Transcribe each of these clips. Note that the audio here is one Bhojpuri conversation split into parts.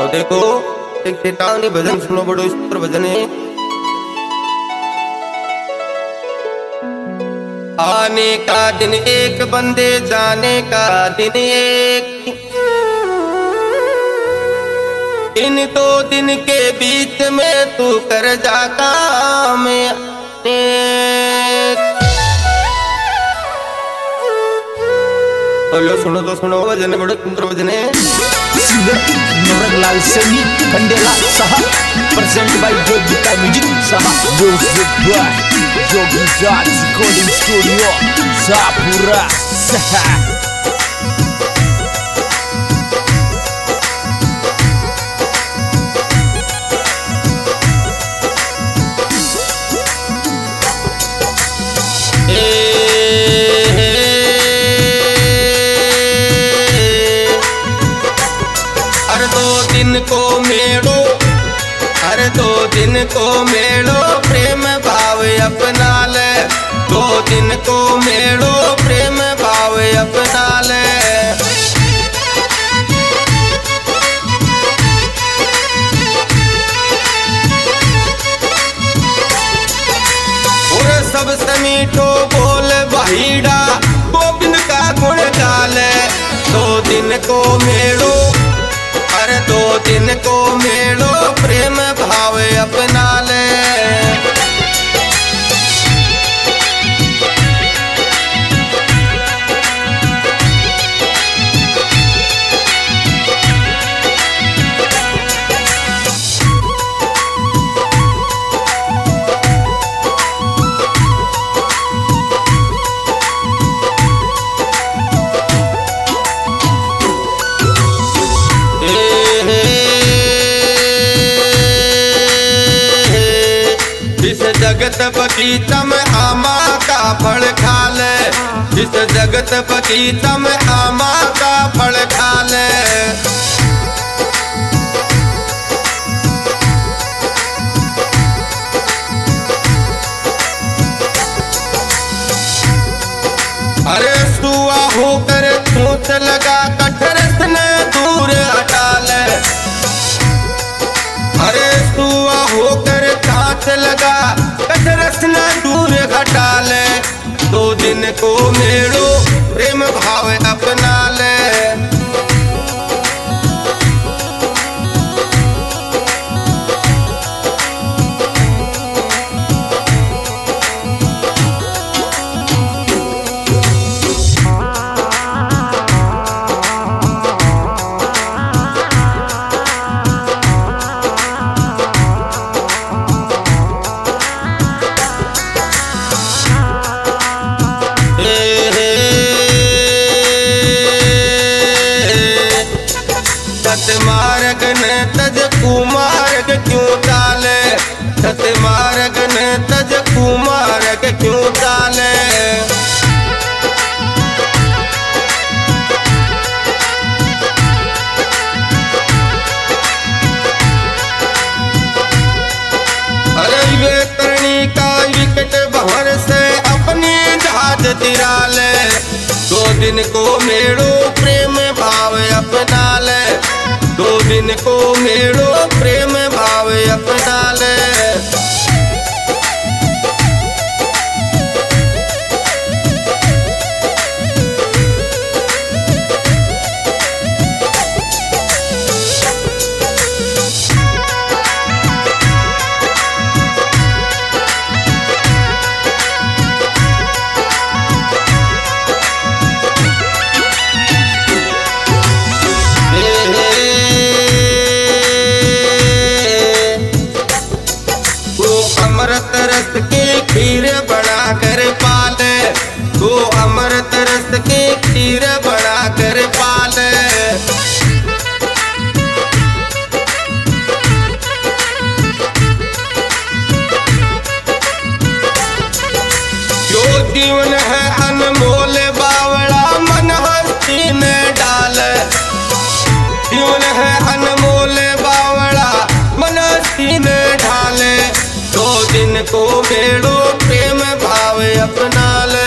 तो देखो एक चेतावनी भजन सुनो, बड़ो सुंदर भजन है। आने का दिन एक बंदे, जाने का दिन एक, इन दो दिन के बीच में तू कर जा काम लो। सुनो तो सुनो, भजन बड़ो सुंदर भजन है। नवरंगलाल सैनी खंडेला साहब, प्रेजेंट बाय जोगिता म्यूजिक साहब, music by Jogita recording studio Sapura साहब। को मेड़ो, हर दो दिन को मेड़ो, प्रेम भाव अपना ले। दो दिन को मेड़ो, प्रेम भाव अपना ले। और सबसे मीठो बोल बहिड़ा, गोविंद का गुण गाले। दो दिन को मेड़ो, दो दिन को मेड़ो, प्रेम भाव अपना ले। जगत बगीचा में आमा का फल खा ले। इस जगत बगीचा में आमा का फल खा ले। अरे सुआ होकर चोट लगा, कठरस ने दूर हटा ले। अरे सुआ होकर कांच लगा, कठरस न दूर घटा ले। दो दिन को मेड़ो, प्रेम भाव अपना ले। सतमार्ग ने तज कुमार्ग क्यों डाले। सतमार्ग ने तज कुमार्ग क्यों डाले। अरे वे करणी का विकट भंवर से अपनी जहाज तिरा ले। दो दिन को मेड़ो, प्रेम भाव अपना ले। दो दिन को मेड़ो, प्रेम भाव अपना ले। अमृत रस की खीर बना कर पाले। वो अमृत रस की खीर बना कर पाले। जो जीवन है अनमोल बावड़ा, मन हस्ती में डाल। जीवन है अनमोल बावड़ा, मन हस्ती में ढाले। दो दिन को मेड़ो, प्रेम भाव अपना ले।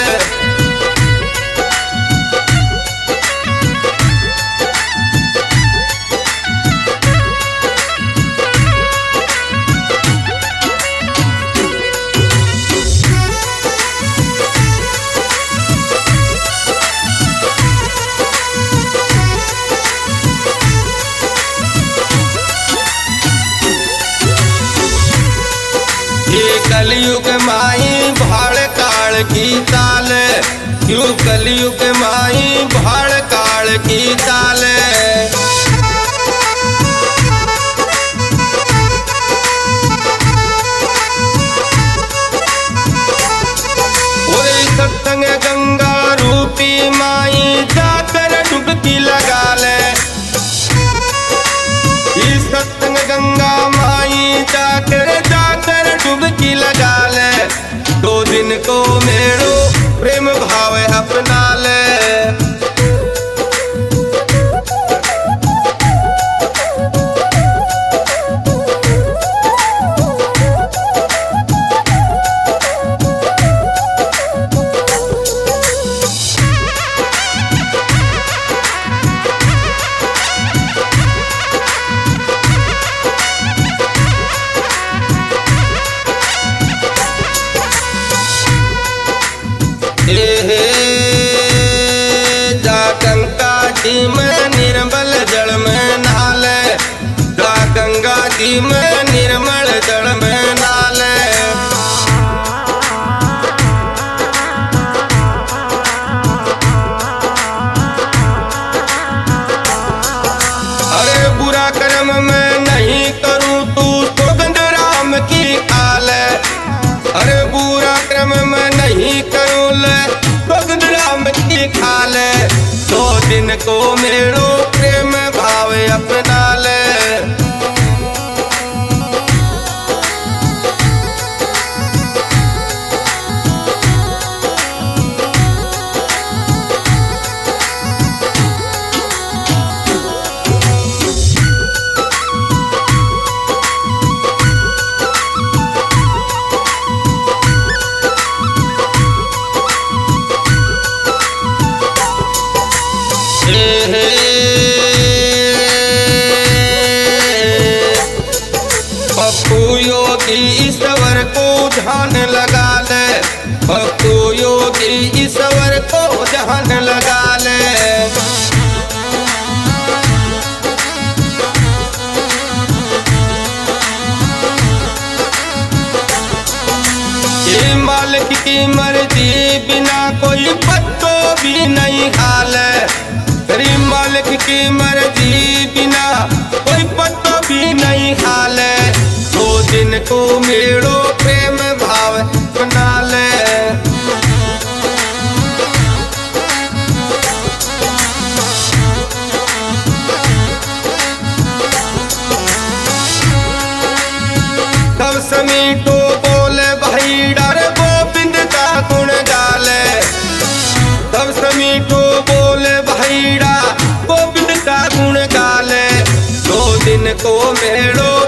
कलयुग माई भाड़ काल की ताल, क्यों कलयुग माई भाड़ काल की ताल। सत्संग गंगा रूपी माई जाकर डुबकी लगा ले, इस सत्संग गंगा माई जाकर डुबकी लगा ले। 2 दिन को मेरो प्रेम भाव अपना ले। जा गंगा जी में निर्मल जल में नहाले, जा गंगा जी में निर्मल जल में नहाले। अरे बुरा कर्म मैं नहीं करूं तू सौगंध राम की आले, अरे बुरा कर्म मैं नहीं करूं ले सौगंध राम की खाले। 2 दिन को मेरो प्रेम भाव अपना ले। पप्पू योगी ईश्वर को ध्यान लगा ले, पप्पू योगी ईश्वर को ध्यान लगा ले। ये मालिक की मर्जी बिना कोई पत्तो भी नहीं हाले, तेरी मालिक की मर्जी बिना कोई पत्तो भी नहीं हाले। 2 दिन को मेरो प्रेम भाव बना ले। तब समीठो बोले भाई डर गोविंद का गुण गाले, तब समीठो बोले भाईड़ा गोविंद का गुण गाले। 2 दिन को मेरो